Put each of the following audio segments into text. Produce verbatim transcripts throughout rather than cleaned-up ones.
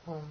Om.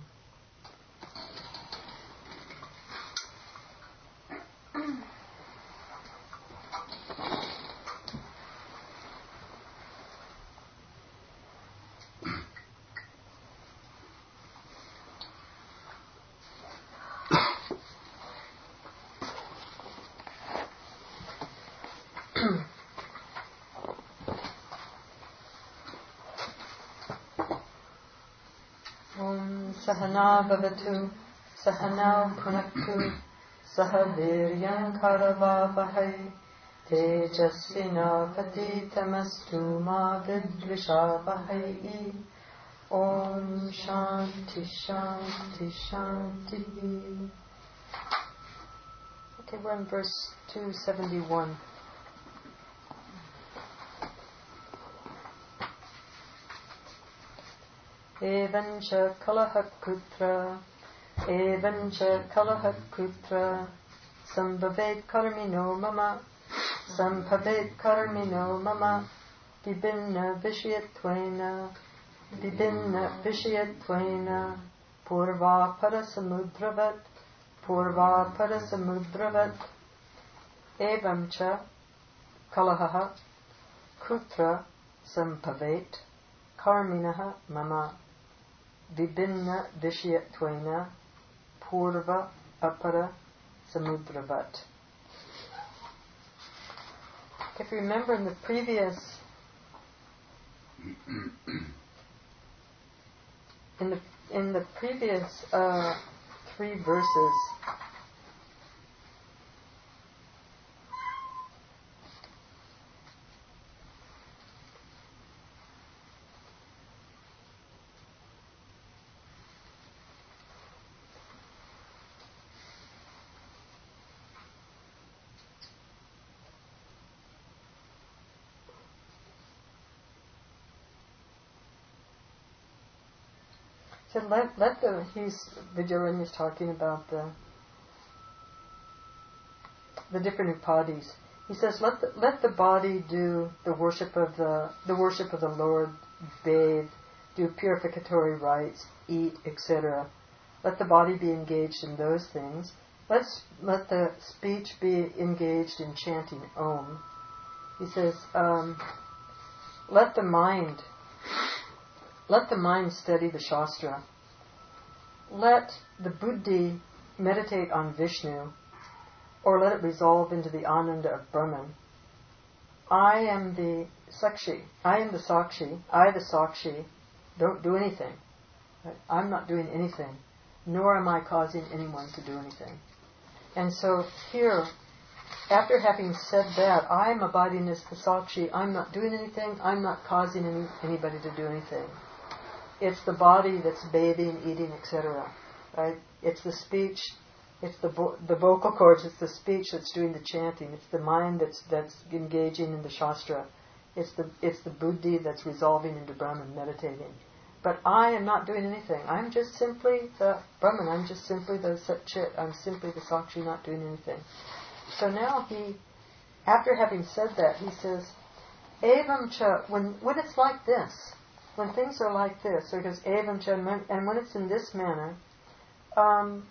Sahana Bhavatu, Sahana Punaktu, Sahaviryam Karavavahai, Tejasvina Patitamastu Ma Vidvishavahai. Om Shanti Shanti Shanti. Okay, we're in verse two seventy-one. Evancha kalahak putra, evancha kalahak putra, sambhavet karmino mama, sambhavet karmino mama, vibhinna vishyatvena, vibhinna vishyatvena, purva parasamudravat, purva parasamudravat, evancha kalaha putra, sambhavet karminaha mama, vibhinna vishyatvena purva apara samudravat. If you remember in the previous in the in the previous uh, three verses, so let let the he's Vidyaranya is talking about the the different upadhis. He says let the, let the body do the worship of the the worship of the Lord, bathe, do purificatory rites, eat, et cetera. Let the body be engaged in those things. Let's let the speech be engaged in chanting Om. He says, um, let the mind let the mind study the Shastra. Let the buddhi meditate on Vishnu, or let it resolve into the Ananda of Brahman. I am the Sakshi. I am the Sakshi. I, the Sakshi, don't do anything. I'm not doing anything, nor am I causing anyone to do anything. And so here, after having said that, I am abiding as the Sakshi. I'm not doing anything. I'm not causing any, anybody to do anything. It's the body that's bathing, eating, et cetera. Right? It's the speech. It's the vo- the vocal cords. It's the speech that's doing the chanting. It's the mind that's that's engaging in the Shastra. It's the it's the buddhi that's resolving into Brahman, meditating. But I am not doing anything. I'm just simply the Brahman. I'm just simply the Sat Chit. I'm simply the Sakshi, not doing anything. So now he, after having said that, he says, Evam cha, when when it's like this, when things are like this, so he goes, Evam cha, and when, and when it's in this manner, um,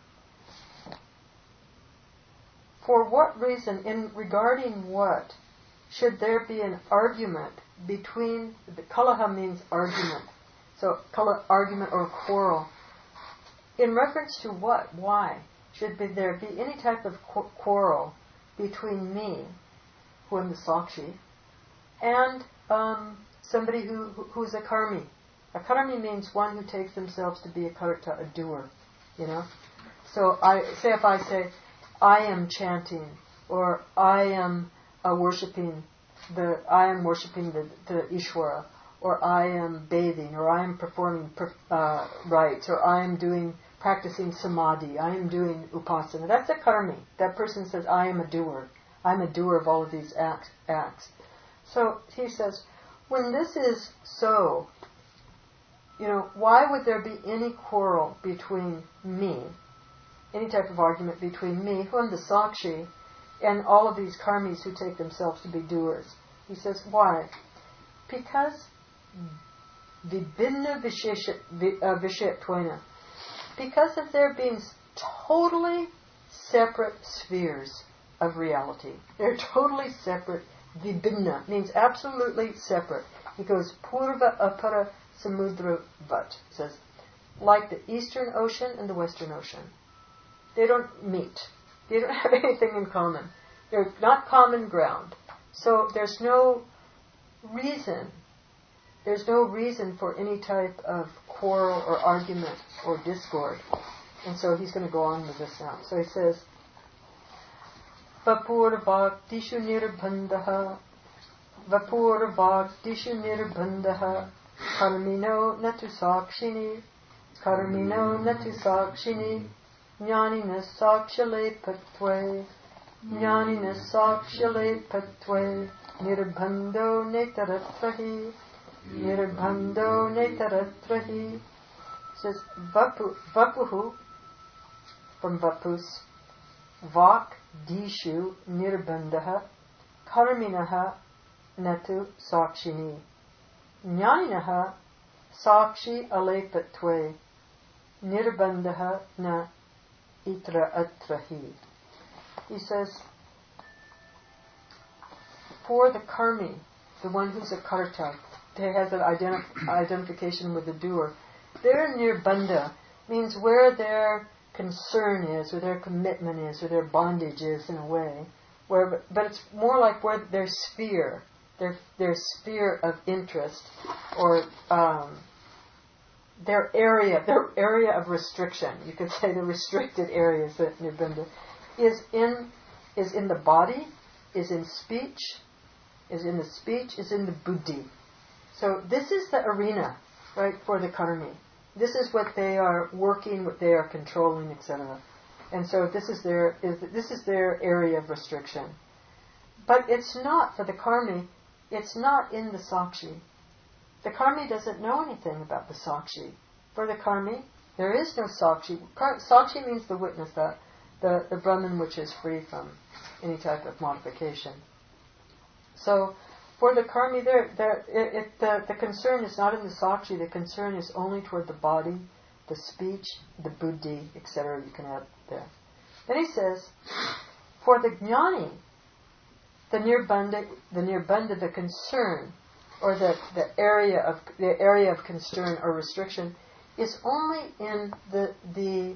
for what reason, in regarding what, should there be an argument between, the kalaha means argument, so kala, argument or quarrel. In reference to what? Why? Should be there be any type of qu- quarrel between me, who am the Sakshi, and um, somebody who, who who's a karmi. A karmi means one who takes themselves to be a karta, a doer, you know. So I say if I say, I am chanting, or I am uh, worshipping the, I am worshipping the, the Ishvara, or I am bathing, or I am performing uh, rites, or I am doing practicing samadhi, I am doing upasana. That's a karmi. That person says, I am a doer. I'm a doer of all of these acts. acts. So he says, when this is so, you know, why would there be any quarrel between me, any type of argument between me, who am the Sakshi, and all of these karmis who take themselves to be doers? He says, why? Because vibhinna vishyatvena, because of their being totally separate spheres of reality. They're totally separate. Vibhinna means absolutely separate. He goes, Purva Apara Samudra Vat. Says, like the Eastern Ocean and the Western Ocean. They don't meet. They don't have anything in common. They're not common ground. So there's no reason, there's no reason for any type of quarrel or argument or discord. And so he's going to go on with this now. So he says, Vapur Bhaktishu Nirbandhaha Vapur Bhaktishu Nirbandhaha Karmino Natu Sakshini Karmino Natu Sakshini Jnanina Sakshale Patve Jnanina Sakshale Patve Nirbandho Netaratrahi Nirbandho Netaratrahi. Says Vapu, Vapuhu from Vapus Vak Dishu Nirbandhaha Karminaha Natu Sakshini Jnaninaha Sakshi Alepatve Nirbandhaha Na Itra Atrahi. He says, for the karmi, the one who's a karta, who has an identif- identification with the doer, their nirbandha means where their concern is, where their commitment is, where their bondage is in a way. Where, but it's more like where their sphere, their their sphere of interest, or um, their area, their area of restriction. You could say the restricted areas that nirbandha is in, is in the body, is in speech, is in the speech, is in the buddhi. So this is the arena, right, for the karmi. This is what they are working, what they are controlling, et cetera. And so this is their is this is their area of restriction. But it's not for the karmi. It's not in the sakshi. The karmi doesn't know anything about the sakshi. For the karmi, there is no sakshi. Sakshi means the witness, the the, the Brahman which is free from any type of modification. So, for the karmi, there, there, it, it, the, the concern is not in the sakshi. The concern is only toward the body, the speech, the buddhi, et cetera. You can add there. Then he says, for the jnani, the nirbandha, the nirbandha, the concern, or the, the area of the area of concern or restriction, is only in the the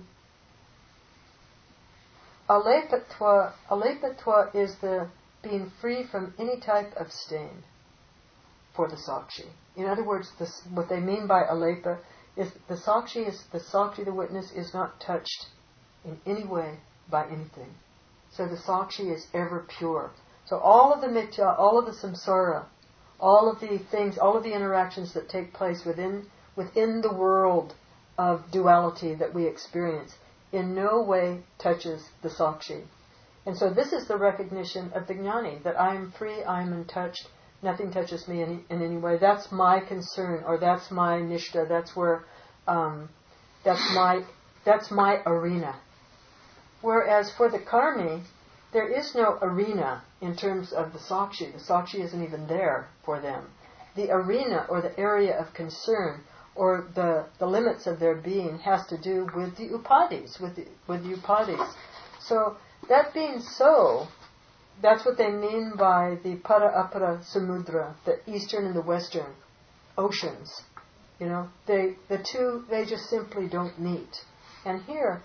alepatva. Alepatva is the being free from any type of stain for the sakshi. In other words, this, what they mean by alepa is the sakshi is the sakshi, the witness, is not touched in any way by anything. So the sakshi is ever pure. So all of the mithya, all of the samsara, all of the things, all of the interactions that take place within within the world of duality that we experience, in no way touches the sakshi. And so this is the recognition of the jnani, that I am free, I am untouched, nothing touches me in, in any way. That's my concern, or that's my nishta, that's where, um, that's my, that's my arena. Whereas for the karmi, there is no arena in terms of the sakshi. The sakshi isn't even there for them. The arena, or the area of concern, or the, the limits of their being, has to do with the upadis, with the, with the upadis. So, that being so, that's what they mean by the para apara samudra, the eastern and the western oceans. You know, they the two, they just simply don't meet. And here,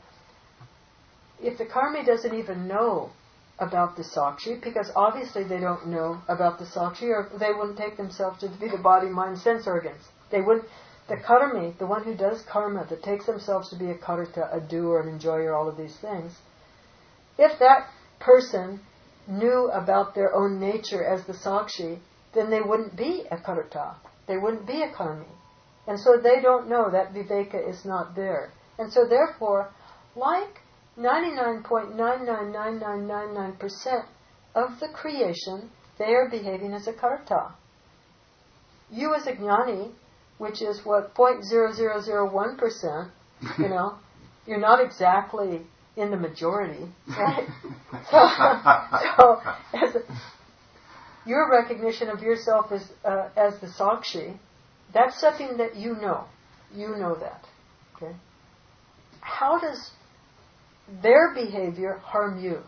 if the karmi doesn't even know about the sakshi, because obviously they don't know about the sakshi, or they wouldn't take themselves to be the body, mind, sense organs. They wouldn't. The karmi, the one who does karma, that takes themselves to be a karta, a doer, an enjoyer, all of these things, if that person knew about their own nature as the sakshi, then they wouldn't be a karta. They wouldn't be a karmi. And so they don't know that viveka is not there. And so therefore, like ninety-nine point nine nine nine nine nine nine percent of the creation, they are behaving as a karta. You as a jnani, which is what, zero point zero zero zero one percent, you know, you're not exactly in the majority, right? so, so as a, your recognition of yourself as uh, as the sakshi, that's something that you know. You know that, okay? how does their behavior harm you?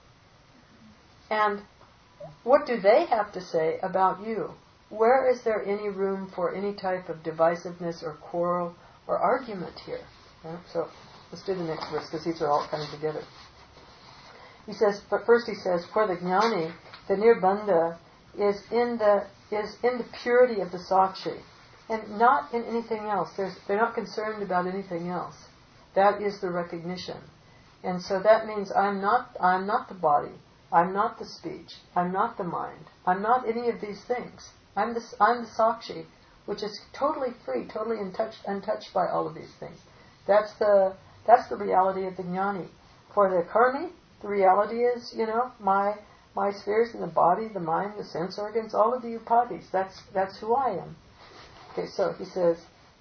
And what do they have to say about you? Where is there any room for any type of divisiveness or quarrel or argument here? Yeah? So let's do the next verse, because these are all coming together. He says, but first he says, for the jnani, the nirbandha is in the is in the purity of the sakshi, and not in anything else. There's, they're not concerned about anything else. That is the recognition, and so that means I'm not I'm not the body, I'm not the speech, I'm not the mind, I'm not any of these things. I'm the I'm the sakshi, which is totally free, totally untouched, untouched by all of these things. That's the that's the reality of the jnani. For the karmi, the reality is, you know, my my spheres in the body, the mind, the sense organs, all of the upadhis. That's that's who I am. Okay, so he says,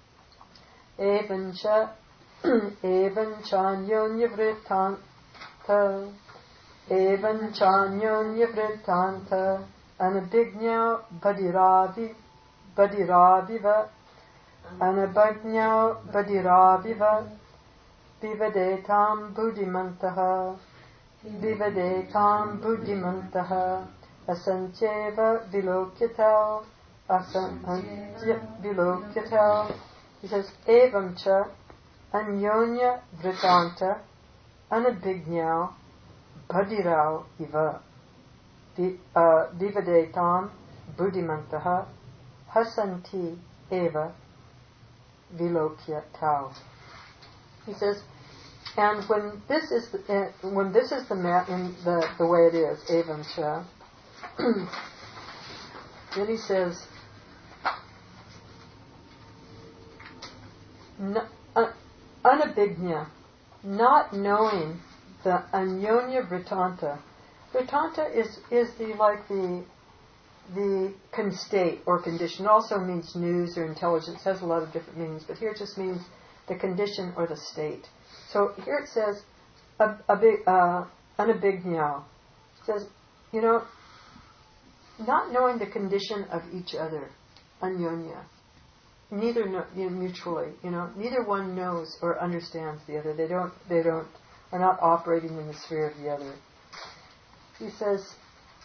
Evancha Evanchanyanya vrittanta Evanchanyanya vrittanta Anabhignya badiravi badiraviva Anabhignya badiraviva Vivadetam buddhimantaha Vivadetam buddhimantaha Asancheva vilokyatal Asancheva vilokyatal. He says, Evamcha Anyonya vrittanta Anabhignya badirav iva Vivadetam buddhimantaha Hasanti eva vilokyatal. He says, and when this is the, uh, when this is the ma- in the the way it is, evam cha, then he says, n- uh, anabhignya, not knowing the anyonya vrittanta. Vrittanta is is the like the the con state or condition. It also means news or intelligence. It has a lot of different meanings, but here it just means the condition or the state. So here it says, a, a big, uh, anabhignya. It says, you know, not knowing the condition of each other, anyonya. Neither know, you know, mutually, you know, neither one knows or understands the other. They don't, they don't, are not operating in the sphere of the other. He says,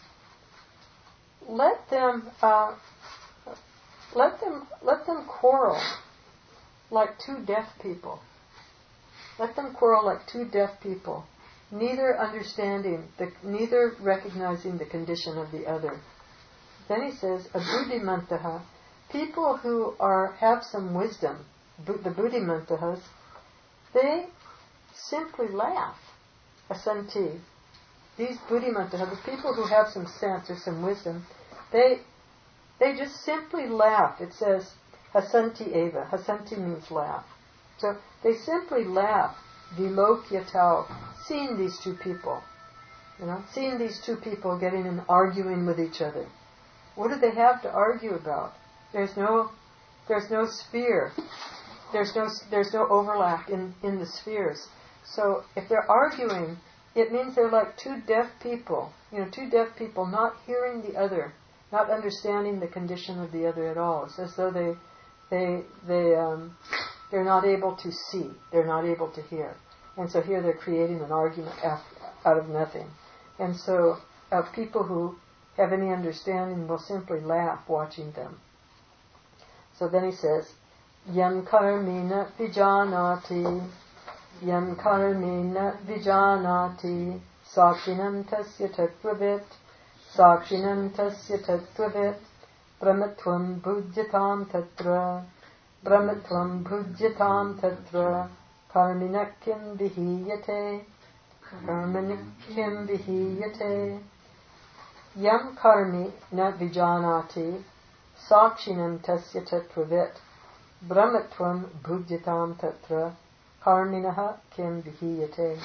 let them, uh, let them, let them quarrel like two deaf people. Let them quarrel like two deaf people, neither understanding, the, neither recognizing the condition of the other. Then he says, a buddhimantaha, people who are have some wisdom, bu- the buddhimantahas, they simply laugh. Asanti. These buddhimantaha, the people who have some sense or some wisdom, they they just simply laugh. It says, hasanti eva. Hasanti means laugh. So they simply laugh, vilokyatau, seeing these two people, you know, seeing these two people getting and arguing with each other. What do they have to argue about? There's no, there's no sphere, there's no, there's no overlap in, in the spheres. So if they're arguing, it means they're like two deaf people, you know, two deaf people not hearing the other, not understanding the condition of the other at all. It's as though they, they, they, um. They're not able to see. They're not able to hear. And so here they're creating an argument out of nothing. And so uh, people who have any understanding will simply laugh watching them. So then he says, Yam karmina vijanati, Yam karmina vijanati, Sakshinam tasya tatvavit, Sakshinam tasya tatvavit, Brahmatvam bhujyatam tatra, Brahmatvam bhujyatam tatra karminakim vihiyate karminakim vihiyate yam karmi na vijanati sakshinam tasya tatvavit Brahmatvam bhujyatam tatra karminaha kim vihiyate.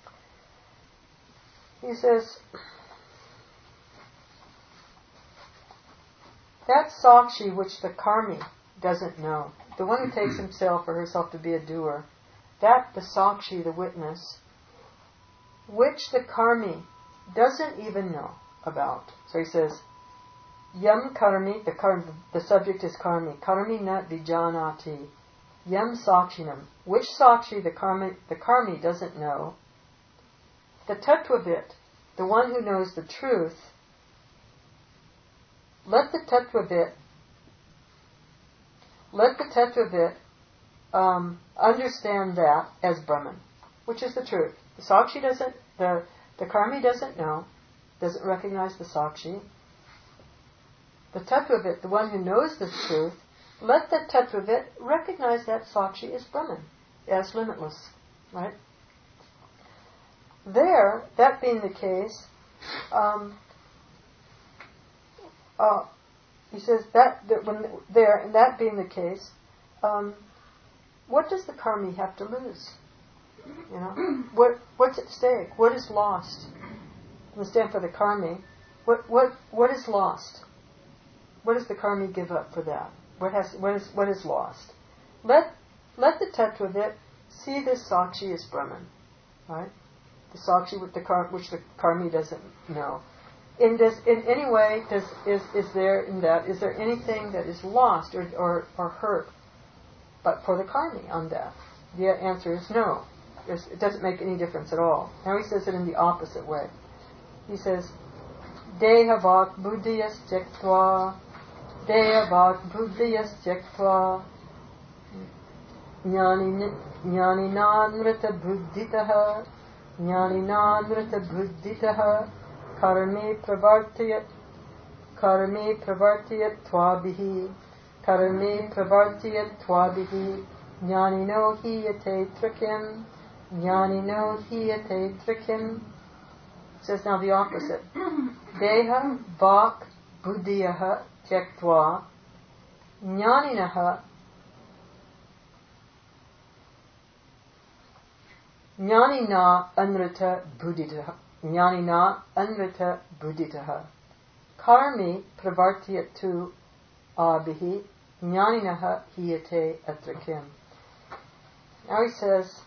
He says, that sakshi which the karmi doesn't know, the one who takes himself or herself to be a doer, that the sakshi, the witness, which the karmi doesn't even know about. So he says, yam karmi, the, kar, the subject is karmi, karmi na vijanati, Yam Sakshinam, which Sakshi the karmi, the karmi doesn't know, the Tattvavit, the one who knows the truth, let the Tattvavit, let the Tattvavit um, understand that as Brahman, which is the truth. The Sakshi doesn't, the, the karmi doesn't know, doesn't recognize the Sakshi. The Tattvavit, the one who knows the truth, let the Tattvavit recognize that Sakshi is Brahman, as limitless, right? There, that being the case, um, uh, he says that, that when there, and that being the case, um, what does the karmi have to lose? You know, what what's at stake? What is lost? Understand, for the karmi, what what what is lost? What does the karmi give up for that? What has what is what is lost? Let let the Tattvavit see this Sakshi as Brahman, right? The Sakshi with the kar, which the karmi doesn't know. In this, in any way, does is is there in that? Is there anything that is lost or or, or hurt, but for the karmi on that? The answer is no. There's, it doesn't make any difference at all. Now he says it in the opposite way. He says, Deha vak buddhiyas tyaktva, Deha vak buddhiyas tyaktva, Jnani nanvrita buddhitaha, Jnani nanvrita buddhitaha, Karmi pravartiyat, Karmi pravartiyat tvabihi, Karmi pravartiyat tvabihi, Jnanino hiyate trikim, Jnanino hiyate trikim. Says now the opposite. Deha vak buddhiyaha tyaktva, Jnaninaha, Jnanina anrita buddhitaha, Jnanina anrita buddhitaha, Karmi pravartiyat tu abhihi, Jnaninaha hiyate atrakim. Now he says,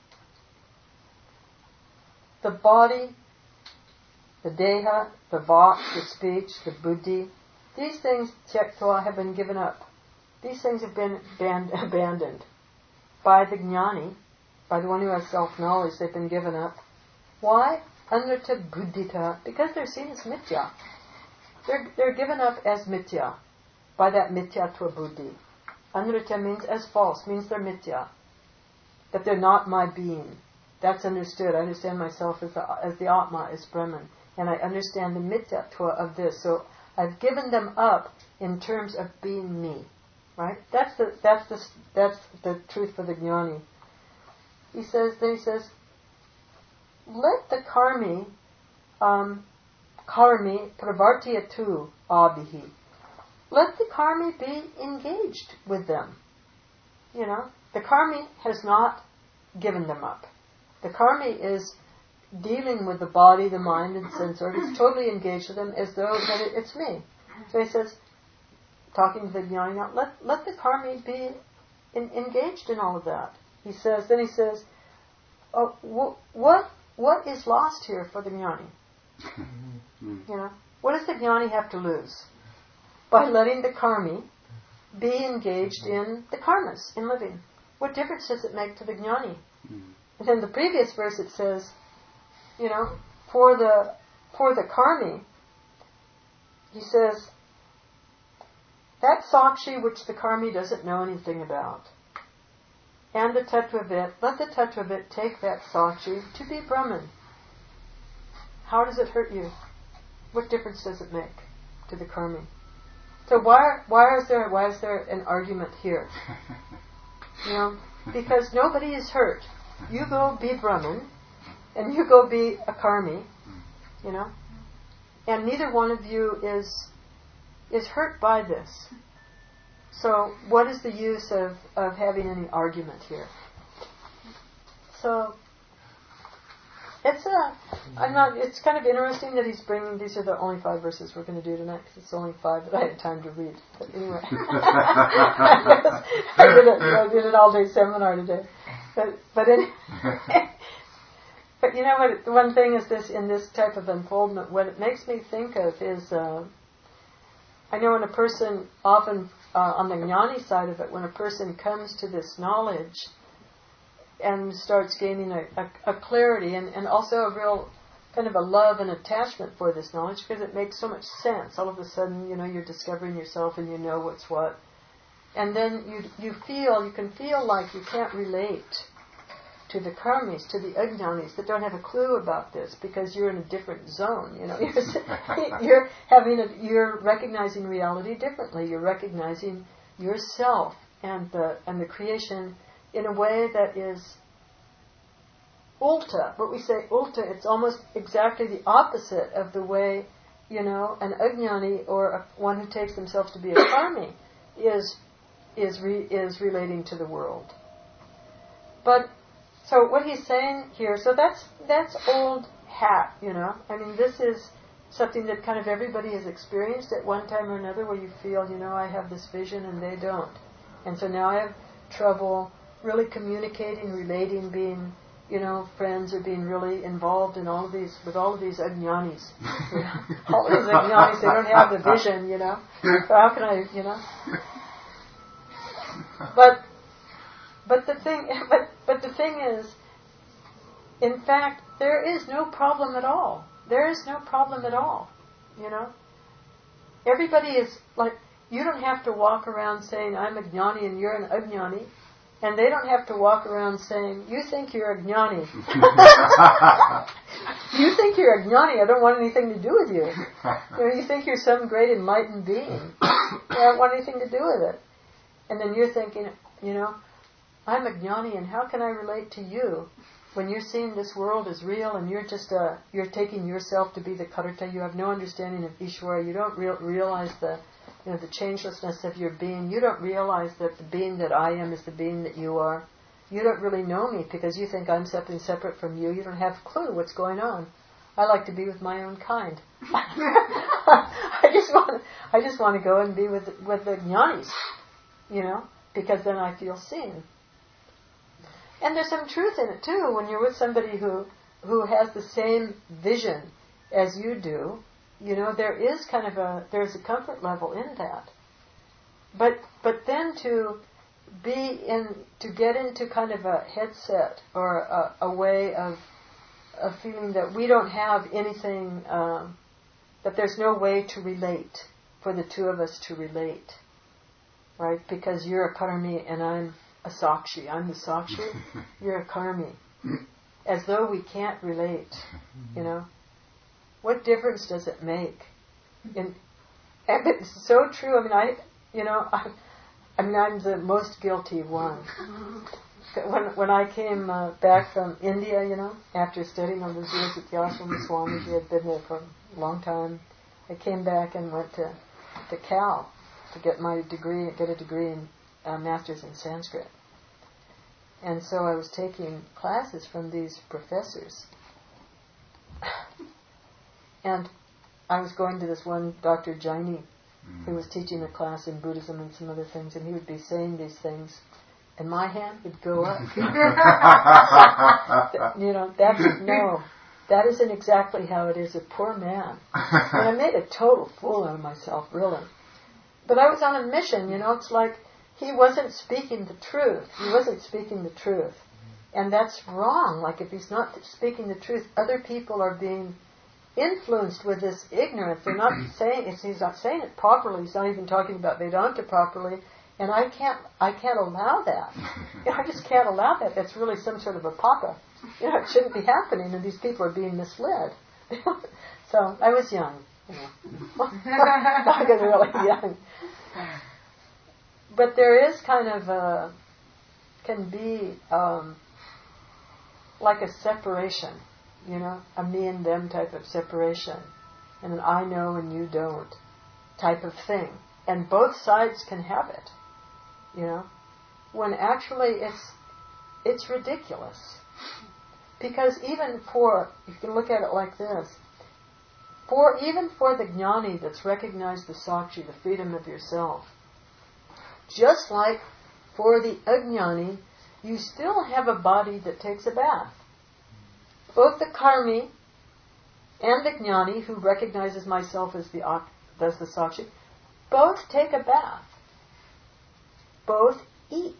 the body, the deha, the vak, the speech, the buddhi, these things, tyaktva, have been given up. These things have been ban- abandoned by the jnani, by the one who has self-knowledge. They've been given up. Why? Anrita buddhita, because they're seen as mithya. They're, they're given up as mithya, by that mithyatva buddhi. Anrita means as false, means they're mithya, that they're not my being. That's understood. I understand myself as the, as the Atma, as Brahman, and I understand the mithyatva of this. So I've given them up in terms of being me, right? That's the that's the that's the truth for the jnani. He says. Then he says, let the karmi, um, karmi pravartiyatu abhihi. Let the karmi be engaged with them. You know, the karmi has not given them up. The karmi is dealing with the body, the mind, and sense organs. It's totally engaged with them as though that it, it's me. So he says, talking to the jnani now, let, let the karmi be in, engaged in all of that. He says, then he says, oh, wh- what what is lost here for the jnani? You know, what does the jnani have to lose by letting the karmi be engaged in the karmas, in living? What difference does it make to the jnani? And then the previous verse it says, you know, for the for the karmi, he says, that sakshi which the karmi doesn't know anything about, and the Tattvavit, let the Tattvavit take that sakshi to be Brahman. How does it hurt you? What difference does it make to the karmi? So why why is there why is there an argument here? You know, because nobody is hurt. You go be Brahman, and you go be a karmi, you know, and neither one of you is is hurt by this. So what is the use of, of having any argument here? So it's a, I'm not. It's kind of interesting that he's bringing. These are the only five verses we're going to do tonight, because it's only five that I had time to read. But anyway, I, I did it. I did an all-day seminar today. But but it, but you know what? The one thing is this: in this type of unfoldment, what it makes me think of is, uh, I know when a person often uh, on the jnani side of it, when a person comes to this knowledge and starts gaining a, a, a clarity and, and also a real kind of a love and attachment for this knowledge, because it makes so much sense. All of a sudden, you know, you're discovering yourself and you know what's what. And then you you feel, you can feel like you can't relate to the karmis, to the ajnanis that don't have a clue about this, because you're in a different zone. You know, you're, you're having a, you're recognizing reality differently. You're recognizing yourself and the and the creation in a way that is ulta. What we say ulta, it's almost exactly the opposite of the way, you know, an ajnani or a, one who takes themselves to be a karmi is is re, is relating to the world. But so what he's saying here, so that's that's old hat, you know. I mean, this is something that kind of everybody has experienced at one time or another, where you feel, you know, I have this vision and they don't, and so now I have trouble really communicating, relating, being, you know, friends, or being really involved in all of these, with all of these ajnanis. You know? All of these ajnanis, they don't have the vision, you know. So how can I, you know? But, but the thing, but but the thing is, in fact, there is no problem at all. There is no problem at all, you know. Everybody is like, you don't have to walk around saying I'm a jnani and you're an ajnani. And they don't have to walk around saying, you think you're a jnani. You think you're a jnani, I don't want anything to do with you. You know, you think you're some great enlightened being. I don't want anything to do with it. And then you're thinking, you know, I'm a jnani, and how can I relate to you when you're seeing this world as real, and you're just uh, you're taking yourself to be the karta. You have no understanding of Ishvara. You don't real, realize the you know the changelessness of your being. You don't realize that the being that I am is the being that you are. You don't really know me because you think I'm something separate from you. You don't have a clue what's going on. I like to be with my own kind. I just want I just want to go and be with with the jnanis, you know, because then I feel seen. And there's some truth in it too. When you're with somebody who who has the same vision as you do, you know, there is kind of a there's a comfort level in that. But but then to be in to get into kind of a headset or a, a way of of feeling that we don't have anything, um, that there's no way to relate for the two of us to relate, right? Because you're a karmi and I'm a sakshi. I'm the sakshi. You're a karmi. As though we can't relate, you know. What difference does it make? In, and it's so true. I mean, I, you know, I, I mean, I'm the most guilty one. When when I came uh, back from India, you know, after studying all those years at the ashram with Swamiji, had been there for a long time. I came back and went to to Cal to get my degree, get a degree in uh, Masters in Sanskrit. And so I was taking classes from these professors. And I was going to this one, Doctor Jaini, who was teaching a class in Buddhism and some other things, and he would be saying these things, and my hand would go up. You know, that's, no, that isn't exactly how it is. A poor man. And I made a total fool out of myself, really. But I was on a mission, you know, it's like he wasn't speaking the truth. He wasn't speaking the truth. And that's wrong. Like, if he's not speaking the truth, other people are being influenced with this ignorance. They're not saying it's, he's not saying it properly. He's not even talking about Vedanta properly. And I can't, I can't allow that. You know, I just can't allow that. That's really some sort of a papa. You know, it shouldn't be happening, and these people are being misled. So I was young. You know. I was really young. But there is kind of a, can be um, like a separation, you know, a me and them type of separation, and an I know and you don't type of thing. And both sides can have it, you know, when actually it's it's ridiculous. Because even for, you can look at it like this, for even for the jnani that's recognized the sakshi, the freedom of yourself, just like for the ajnani, you still have a body that takes a bath. Both the karmi and the jnani, who recognizes myself as the as the sakshi, both take a bath. both eat.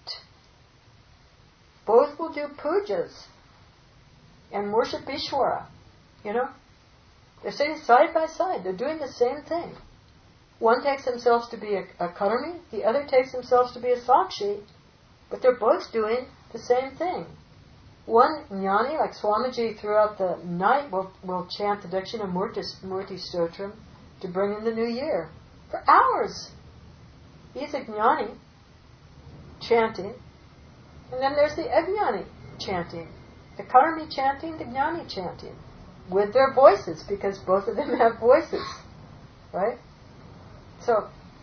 Both will do pujas and worship Ishvara. You know? They're sitting side by side. They're doing the same thing. One takes themselves to be a, a karmi, the other takes themselves to be a sakshi, but they're both doing the same thing. One jnani, like Swamiji, throughout the night will, will chant the Dakshina Murti, Murti Stotram to bring in the new year. For hours. He's a jnani chanting, and then there's the ajnani chanting. The karmi chanting, the jnani chanting. With their voices, because both of them have voices. Right? So,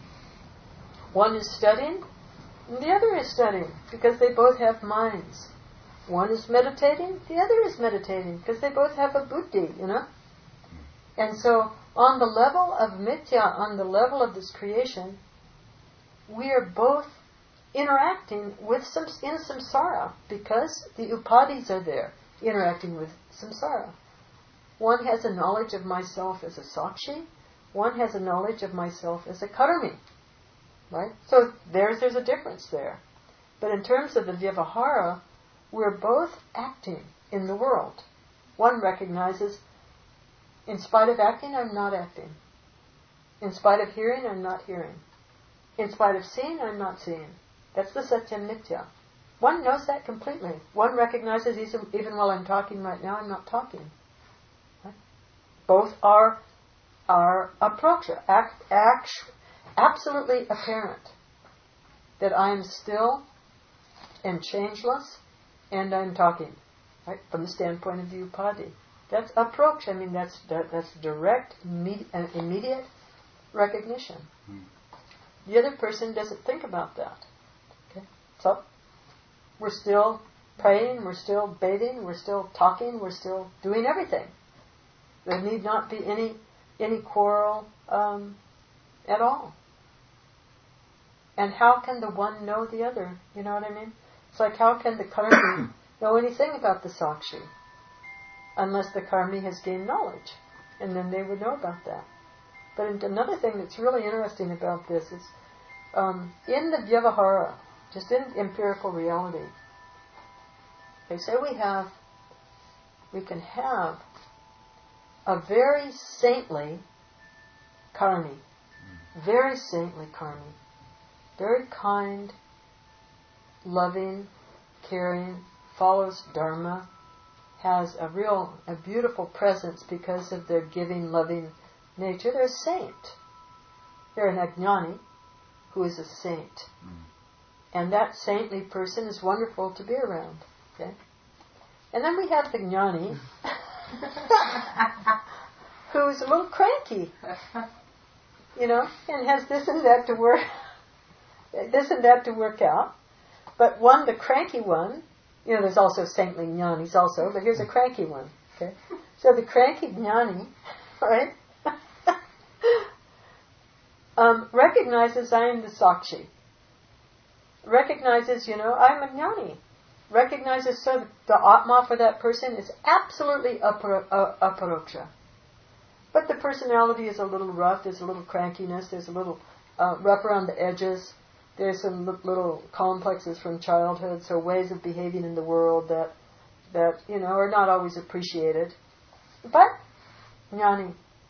one is studying, and the other is studying, because they both have minds. One is meditating, the other is meditating, because they both have a buddhi, you know? And so, on the level of mithya, on the level of this creation, we are both interacting with some in samsara, because the upadhis are there, interacting with samsara. One has a knowledge of myself as a sakshi, one has a knowledge of myself as a karmi. Right? So there's, there's a difference there. But in terms of the vyavahara, we're both acting in the world. One recognizes, in spite of acting, I'm not acting. In spite of hearing, I'm not hearing. In spite of seeing, I'm not seeing. That's the satyam nitya. One knows that completely. One recognizes, even, even while I'm talking right now, I'm not talking. Right? Both are are aproksha, act, act, absolutely apparent that I am still and changeless, and I'm talking, right? From the standpoint of the upadhi, that's aproksha. I mean, that's that, that's direct, immediate, uh, immediate recognition. Hmm. The other person doesn't think about that. Okay, so we're still praying, we're still bathing, we're still talking, we're still doing everything. There need not be any any quarrel um, at all. And how can the one know the other? You know what I mean? It's like, how can the karmi know anything about the sakshi? Unless the karmi has gained knowledge. And then they would know about that. But another thing that's really interesting about this is, um, in the vyavahara, just in empirical reality, they say we have, we can have a very saintly karmi, very saintly karmi, very kind, loving, caring, follows dharma, has a real, a beautiful presence because of their giving, loving nature. They're a saint. They're an ajnani who is a saint. Mm. And that saintly person is wonderful to be around. Okay? And then we have the jnani who's a little cranky, you know, and has this and that to work, this and that to work out. But one, the cranky one, you know, there's also saintly jnanis also, but here's a cranky one. Okay, so the cranky jnani, right, um, recognizes I am the sakshi. Recognizes, you know, I'm a jnani. Recognizes so the atma for that person is absolutely apar- uh, aparoksha. But the personality is a little rough, there's a little crankiness, there's a little uh, rough around the edges, there's some l- little complexes from childhood, so ways of behaving in the world that, that you know, are not always appreciated. But, jnani,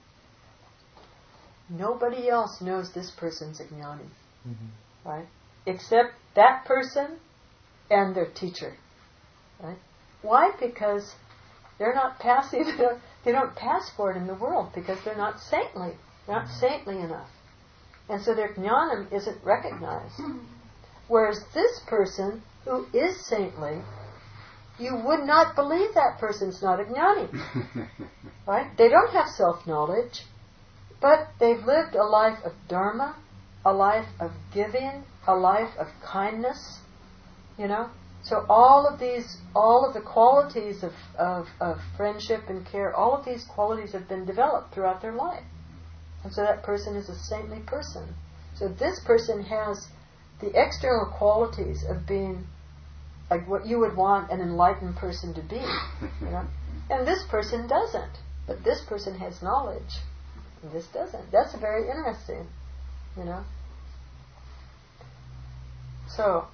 nobody else knows this person's a jnani, mm-hmm. right? Except that person and their teacher, right? Why? Because they're not passive. They don't pass for it in the world because they're not saintly. They're not saintly enough, and so their jnanam isn't recognized. Whereas this person who is saintly, you would not believe that person's not a jnani, right? They don't have self-knowledge, but they've lived a life of dharma, a life of giving, a life of kindness. You know, so all of these, all of the qualities of, of, of friendship and care, all of these qualities have been developed throughout their life. And so that person is a saintly person. So this person has the external qualities of being like what you would want an enlightened person to be. You know? And this person doesn't. But this person has knowledge. And this doesn't. That's very interesting. You know. So,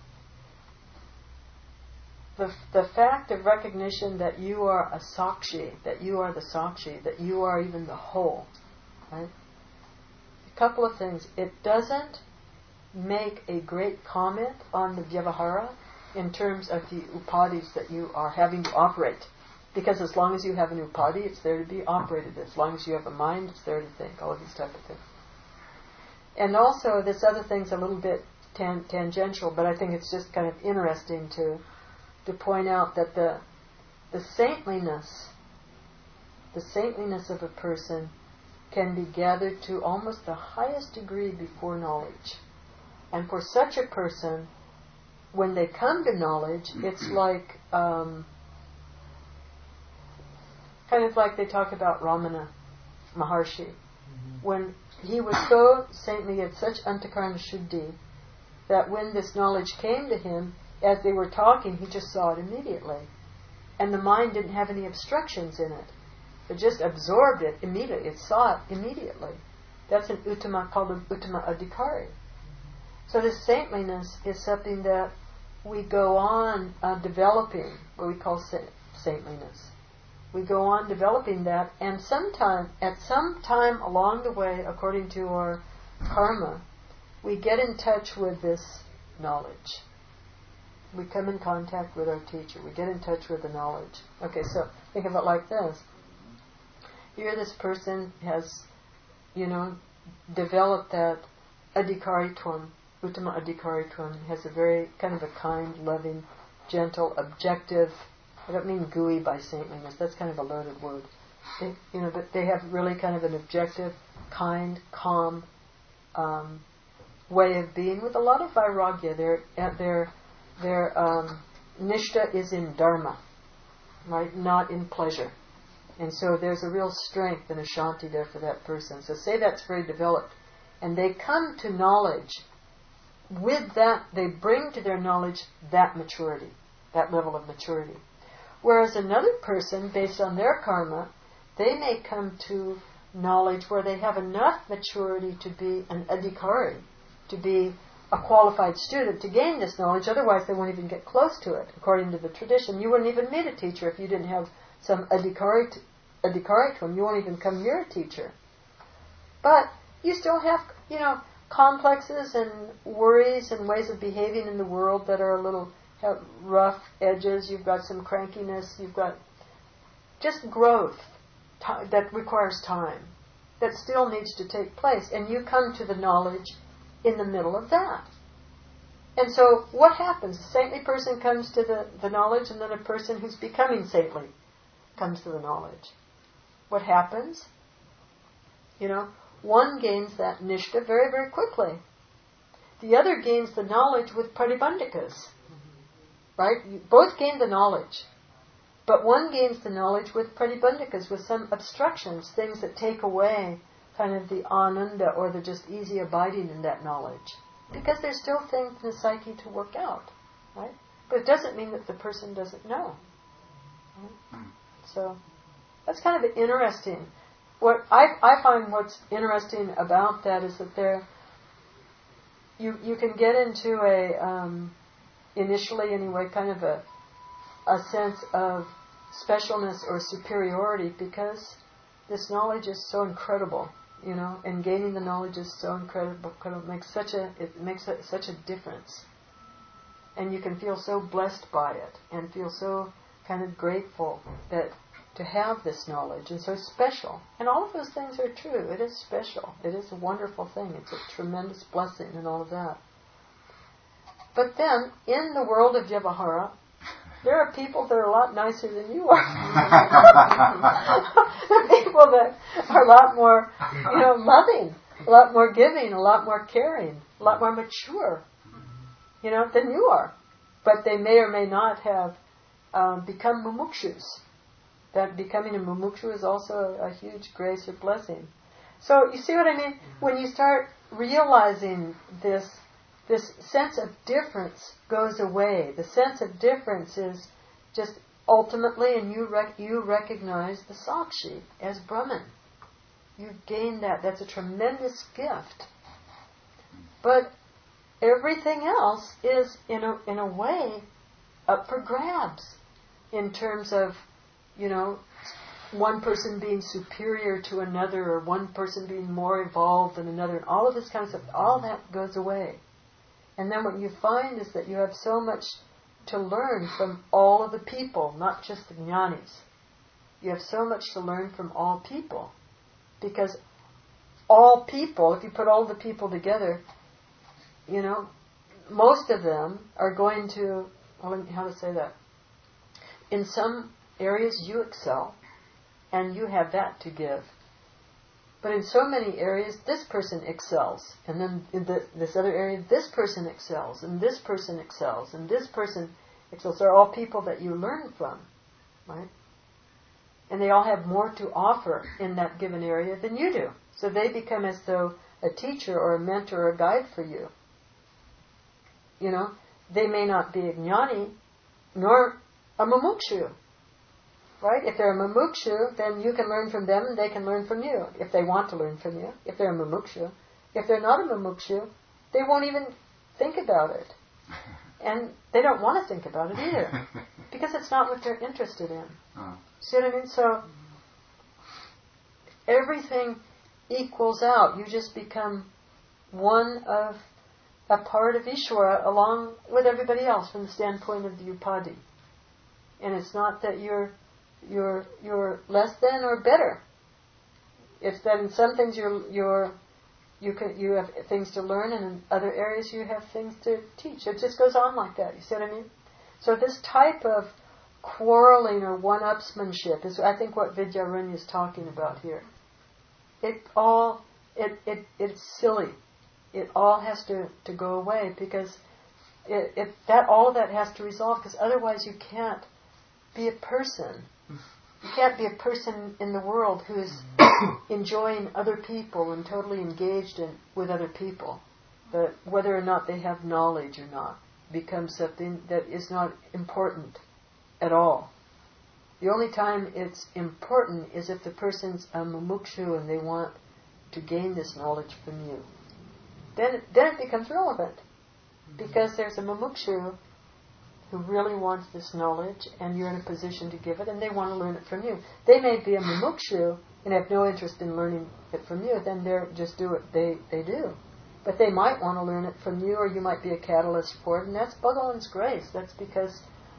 the the fact of recognition that you are a sakshi, that you are the sakshi, that you are even the whole, right? A couple of things. It doesn't make a great comment on the vyavahara in terms of the upadhis that you are having to operate. Because as long as you have an upadhi, it's there to be operated. As long as you have a mind, it's there to think. All of these type of things. And also, this other thing's a little bit tan- tangential, but I think it's just kind of interesting to to point out that the the saintliness, the saintliness of a person can be gathered to almost the highest degree before knowledge. And for such a person, when they come to knowledge, it's like um, kind of like they talk about Ramana Maharshi. Mm-hmm. When he was so saintly, had such antakarana shuddhi, that when this knowledge came to him, as they were talking, he just saw it immediately. And the mind didn't have any obstructions in it. It just absorbed it immediately. It saw it immediately. That's an uttama, called an uttama adhikari. So this saintliness is something that we go on uh, developing, what we call sa- saintliness. We go on developing that, and sometime, at some time along the way, according to our karma, we get in touch with this knowledge. We come in contact with our teacher. We get in touch with the knowledge. Okay, so think of it like this. Here this person has, you know, developed that adhikaritvam, uttama adhikaritvam, has a very kind of a kind, loving, gentle, objective. I don't mean gooey by saintliness. That's kind of a loaded word. They, you know, but they have really kind of an objective, kind, calm um, way of being with a lot of vairagya. Their their their um, nishta is in dharma, right? Not in pleasure. And so there's a real strength and a shanti there for that person. So say that's very developed. And they come to knowledge. With that, they bring to their knowledge that maturity, that level of maturity. Whereas another person, based on their karma, they may come to knowledge where they have enough maturity to be an adhikari, to be a qualified student, to gain this knowledge. Otherwise, they won't even get close to it. According to the tradition, you wouldn't even meet a teacher if you didn't have some adhikari, adhikaritvam. You won't even come near a teacher. But you still have, you know, complexes and worries and ways of behaving in the world that are a little have rough edges. You've got some crankiness. You've got just growth t- that requires time, that still needs to take place. And you come to the knowledge in the middle of that. And so what happens? A saintly person comes to the, the knowledge, and then a person who's becoming saintly comes to the knowledge. What happens? You know, one gains that nishta very, very quickly. The other gains the knowledge with pratibandhikas. Right? You both gain the knowledge. But one gains the knowledge with pratibandhikas, with some obstructions, things that take away kind of the ananda or the just easy abiding in that knowledge. Because there's still things in the psyche to work out. Right? But it doesn't mean that the person doesn't know. Right? So that's kind of interesting. What I, I find what's interesting about that is that there you you can get into a um, initially anyway kind of a a sense of specialness or superiority because this knowledge is so incredible, you know, and gaining the knowledge is so incredible. It makes such a it makes a, such a difference, and you can feel so blessed by it and feel so kind of grateful that. To have this knowledge, and so special. And all of those things are true. It is special. It is a wonderful thing. It's a tremendous blessing and all of that. But then, in the world of Vyavahara, there are people that are a lot nicer than you are. There are people that are a lot more, you know, loving, a lot more giving, a lot more caring, a lot more mature, you know, than you are. But they may or may not have um, become mumukshus. That becoming a mumukshu is also a, a huge grace or blessing. So you see what I mean? When you start realizing this, this sense of difference goes away. The sense of difference is just ultimately, and you rec- you recognize the Sakshi as Brahman. You've gained that. That's a tremendous gift. But everything else is, in a, in a way, up for grabs in terms of, you know, one person being superior to another or one person being more evolved than another, and all of this kind of stuff, all that goes away. And then what you find is that you have so much to learn from all of the people, not just the jnanis. You have so much to learn from all people. Because all people, if you put all the people together, you know, most of them are going to, how to say that? In some areas you excel, and you have that to give. But in so many areas, this person excels. And then in the, this other area, this person excels. And this person excels. And this person excels. They're all people that you learn from. Right? And they all have more to offer in that given area than you do. So they become as though a teacher or a mentor or a guide for you. You know, they may not be a jnani, nor a mumukshu. Right? If they're a mumukshu, then you can learn from them and they can learn from you, if they want to learn from you, if they're a mumukshu. If they're not a mumukshu, they won't even think about it. And they don't want to think about it either, because it's not what they're interested in. Oh. See what I mean? So, everything equals out. You just become one of, a part of Ishvara along with everybody else from the standpoint of the upadi. And it's not that you're You're you're less than or better. It's that in some things you're you're you can you have things to learn, and in other areas you have things to teach. It just goes on like that. You see what I mean? So this type of quarreling or one-upsmanship is, I think, what Vidyaranya is talking about here. It all it it it's silly. It all has to, to go away, because it, it that all of that has to resolve, because otherwise you can't be a person. You can't be a person in the world who is enjoying other people and totally engaged in with other people. But whether or not they have knowledge or not becomes something that is not important at all. The only time it's important is if the person's a mumukshu and they want to gain this knowledge from you. Then, then it becomes relevant, because there's a mumukshu who really wants this knowledge, and you're in a position to give it, and they want to learn it from you. They may be a mumukshu and have no interest in learning it from you, then they're just do what they, they do. But they might want to learn it from you, or you might be a catalyst for it, and that's Bhagavan's grace. That's because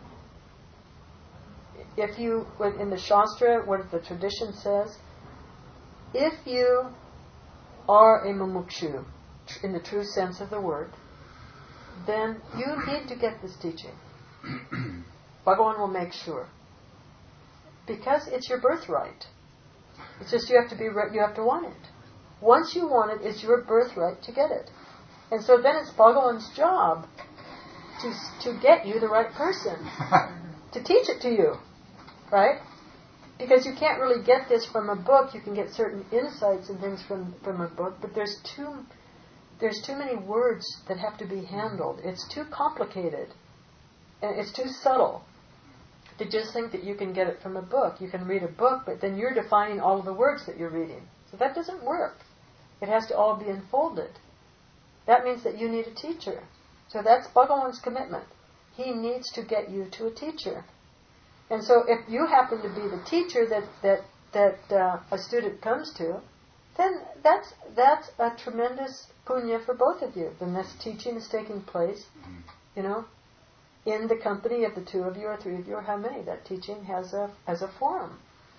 if you, in the Shastra, what the tradition says, if you are a mumukshu, in the true sense of the word, then you need to get this teaching. Bhagavan will make sure, because it's your birthright. It's just you have to be you have to want it. Once you want it, it's your birthright to get it. And so then it's Bhagavan's job to to get you the right person to teach it to you, right? Because you can't really get this from a book. You can get certain insights and things from from a book, but there's too there's too many words that have to be handled. It's too complicated. And it's too subtle to just think that you can get it from a book. You can read a book, but then you're defining all of the words that you're reading. So that doesn't work. It has to all be unfolded. That means that you need a teacher. So that's Bhagavan's commitment. He needs to get you to a teacher. And so if you happen to be the teacher that that, that uh, a student comes to, then that's that's a tremendous punya for both of you. Then this teaching is taking place, you know, in the company of the two of you or three of you or how many. That teaching has a has a forum.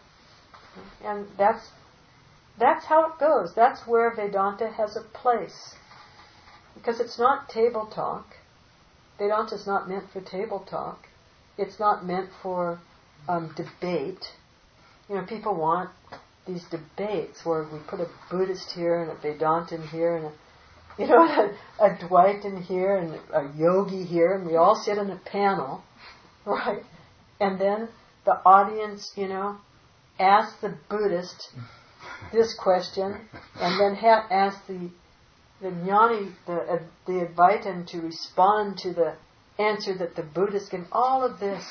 And that's that's how it goes. That's where Vedanta has a place. Because it's not table talk. Vedanta is not meant for table talk. It's not meant for um, debate. You know, people want these debates where we put a Buddhist here and a Vedantin here and a You know, a, a Dvaitin here and a yogi here, and we all sit in a panel, right? And then the audience, you know, asks the Buddhist this question, and then ha- asks the the jnani, the uh, the Advaitin, to respond to the answer that the Buddhist gave. All of this,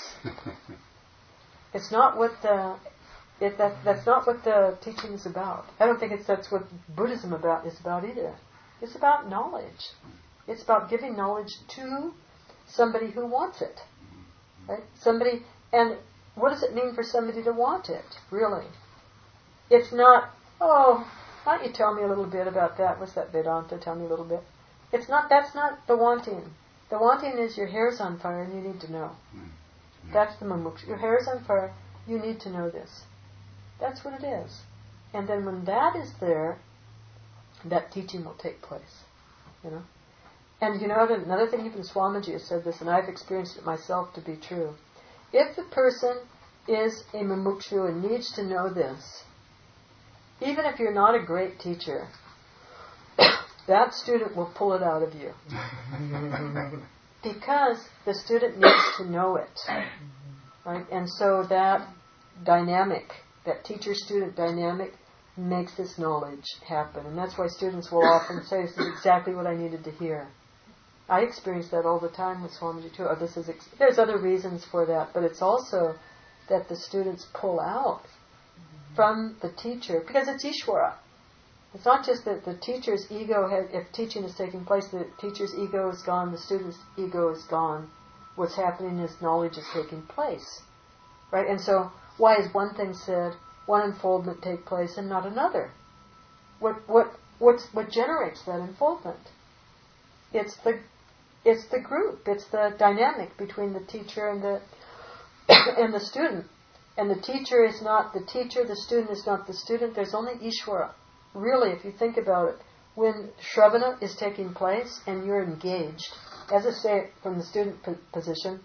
it's not what the it, that that's not what the teaching is about. I don't think it's that's what Buddhism about is about either. It's about knowledge. It's about giving knowledge to somebody who wants it. Right? Somebody, and what does it mean for somebody to want it, really? It's not, oh, why don't you tell me a little bit about that? What's that Vedanta? Tell me a little bit. It's not, that's not the wanting. The wanting is your hair's on fire and you need to know. That's the mumuksha. Your hair's on fire, you need to know this. That's what it is. And then when that is there, that teaching will take place. You know? And you know, another thing, even Swamiji has said this, and I've experienced it myself to be true. If the person is a mumukshu and needs to know this, even if you're not a great teacher, that student will pull it out of you. Because the student needs to know it. Right? And so that dynamic, that teacher-student dynamic, makes this knowledge happen. And that's why students will often say, this is exactly what I needed to hear. I experience that all the time with Swamiji too. Oh, this is ex- there's other reasons for that, but it's also that the students pull out from the teacher, because it's Ishvara. It's not just that the teacher's ego, has, if teaching is taking place, the teacher's ego is gone, the student's ego is gone. What's happening is knowledge is taking place. Right? And so, why is one thing said, one unfoldment take place and not another? What what what's, what generates that unfoldment? It's the it's the group. It's the dynamic between the teacher and the and the student. And the teacher is not the teacher, the student is not the student. There's only Ishvara. Really, if you think about it, when Shravana is taking place and you're engaged, as I say from the student p- position,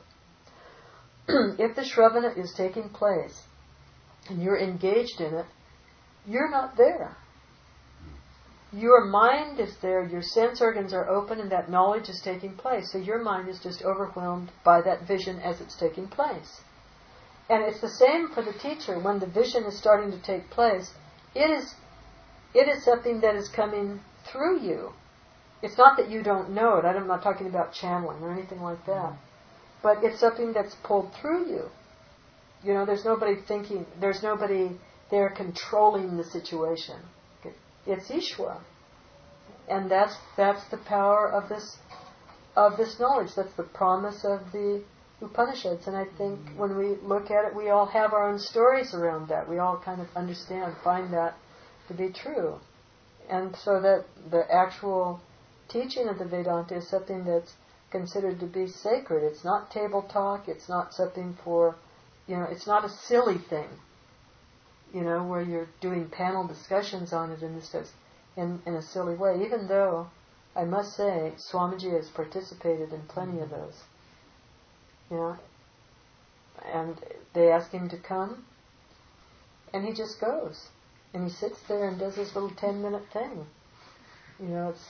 if the Shravana is taking place and you're engaged in it, you're not there. Your mind is there, your sense organs are open, and that knowledge is taking place. So your mind is just overwhelmed by that vision as it's taking place. And it's the same for the teacher. When the vision is starting to take place, it is it is something that is coming through you. It's not that you don't know it. I'm not talking about channeling or anything like that. But it's something that's pulled through you. You know, there's nobody thinking, there's nobody there controlling the situation. It's Ishvara. And that's that's the power of this of this knowledge. That's the promise of the Upanishads. And I think when we look at it, we all have our own stories around that. We all kind of understand, find that to be true. And so that the actual teaching of the Vedanta is something that's considered to be sacred. It's not table talk. It's not something for, you know, it's not a silly thing, you know, where you're doing panel discussions on it in this in, in a silly way. Even though, I must say, Swamiji has participated in plenty of those. You know, and they ask him to come, and he just goes. And he sits there and does his little ten-minute thing. You know, it's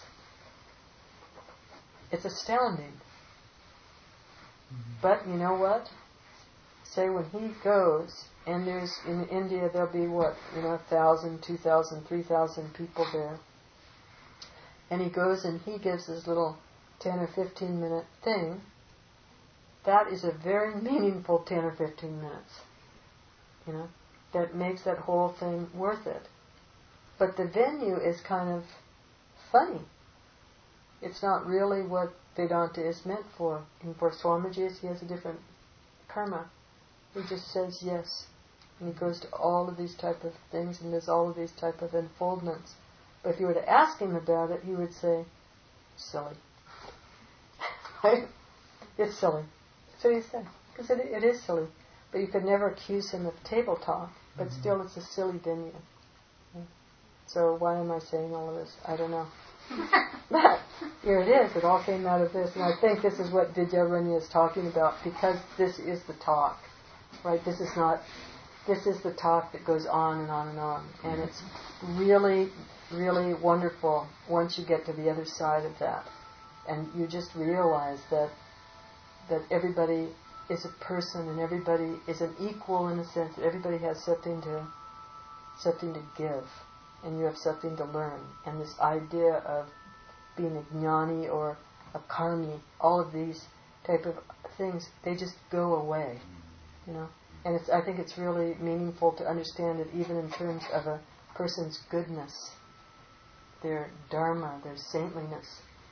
it's astounding. Mm-hmm. But you know what? Say when he goes, and there's in India there'll be what, you know, a thousand, two thousand, three thousand people there. And he goes and he gives his little ten or fifteen minute thing. That is a very meaningful ten or fifteen minutes. You know, that makes that whole thing worth it. But the venue is kind of funny. It's not really what Vedanta is meant for. And for Swamiji, he has a different karma. He just says yes. And he goes to all of these type of things and does all of these type of unfoldments. But if you were to ask him about it, he would say, silly. Right? It's silly. That's what he said. Because it, it is silly. But you could never accuse him of table talk. But mm-hmm. still, it's a silly venue. Yeah. So why am I saying all of this? I don't know. But here it is. It all came out of this. And I think this is what Vidyaranya is talking about, because this is the talk. Right? This is not... This is the talk that goes on and on and on. And it's really, really wonderful once you get to the other side of that. And you just realize that that everybody is a person and everybody is an equal in a sense, that everybody has something to something to give, and you have something to learn. And this idea of being a jnani or a karmi, all of these type of things, they just go away, you know. And it's, I think it's really meaningful to understand it even in terms of a person's goodness, their dharma, their saintliness.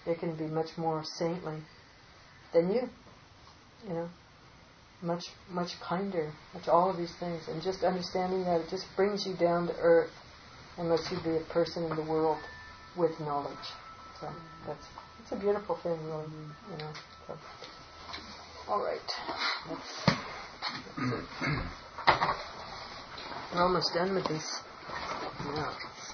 they can be much more saintly than you. You know, much, much kinder, much all of these things. And just understanding that, it just brings you down to earth and lets you be a person in the world with knowledge. So that's it's a beautiful thing, really. You know. So. All right. That's, that's it. We're almost done with this. Yeah.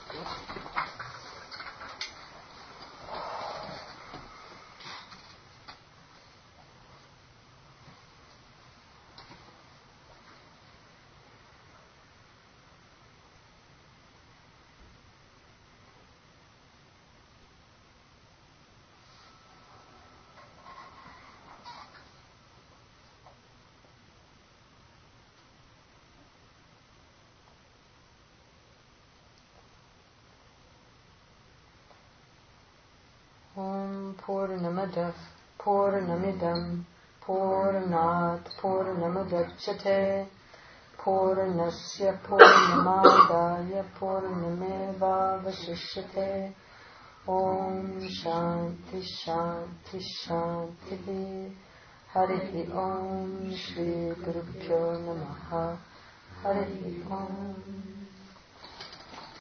Om Purnamada Purnamidam Purnat Purnamadachyate Purnasya Purnamadaya Purnameva Vashishyate. Om Shanti Shanti Shanti. Harihi Om Shri Guru Pyo Namaha. Harihi Om.